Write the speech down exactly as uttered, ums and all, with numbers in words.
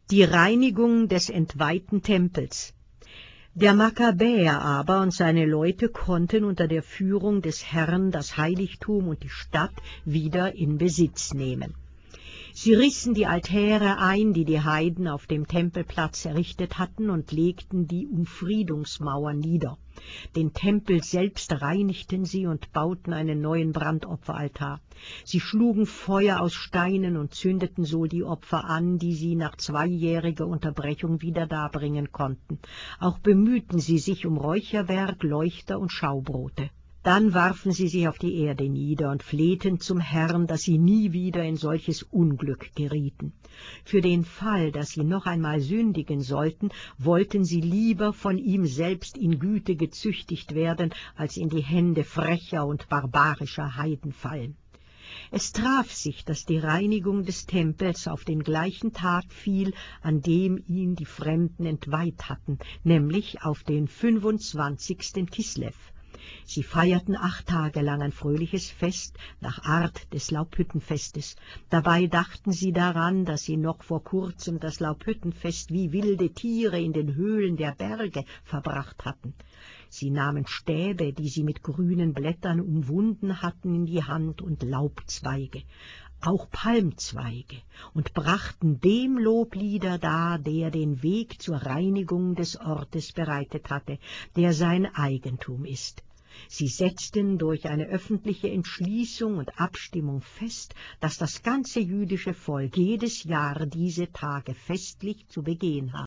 Die Reinigung des entweihten Tempels. Der Makkabäer aber und seine Leute konnten unter der Führung des Herrn das Heiligtum und die Stadt wieder in Besitz nehmen. Sie rissen die Altäre ein, die die Heiden auf dem Tempelplatz errichtet hatten, und legten die Umfriedungsmauer nieder. Den Tempel selbst reinigten sie und bauten einen neuen Brandopferaltar. Sie schlugen Feuer aus Steinen und zündeten so die Opfer an, die sie nach zweijähriger Unterbrechung wieder darbringen konnten. Auch bemühten sie sich um Räucherwerk, Leuchter und Schaubrote. Dann warfen sie sich auf die Erde nieder und flehten zum Herrn, dass sie nie wieder in solches Unglück gerieten. Für den Fall, dass sie noch einmal sündigen sollten, wollten sie lieber von ihm selbst in Güte gezüchtigt werden, als in die Hände frecher und barbarischer Heiden fallen. Es traf sich, dass die Reinigung des Tempels auf den gleichen Tag fiel, an dem ihn die Fremden entweiht hatten, nämlich auf den fünfundzwanzigsten Kislev. Sie feierten acht Tage lang ein fröhliches Fest nach Art des Laubhüttenfestes. Dabei dachten sie daran, dass sie noch vor kurzem das Laubhüttenfest wie wilde Tiere in den Höhlen der Berge verbracht hatten. Sie nahmen Stäbe, die sie mit grünen Blättern umwunden hatten, in die Hand und Laubzweige, auch Palmzweige, und brachten dem Loblieder dar, der den Weg zur Reinigung des Ortes bereitet hatte, der sein Eigentum ist. Sie setzten durch eine öffentliche Entschließung und Abstimmung fest, dass das ganze jüdische Volk jedes Jahr diese Tage festlich zu begehen habe.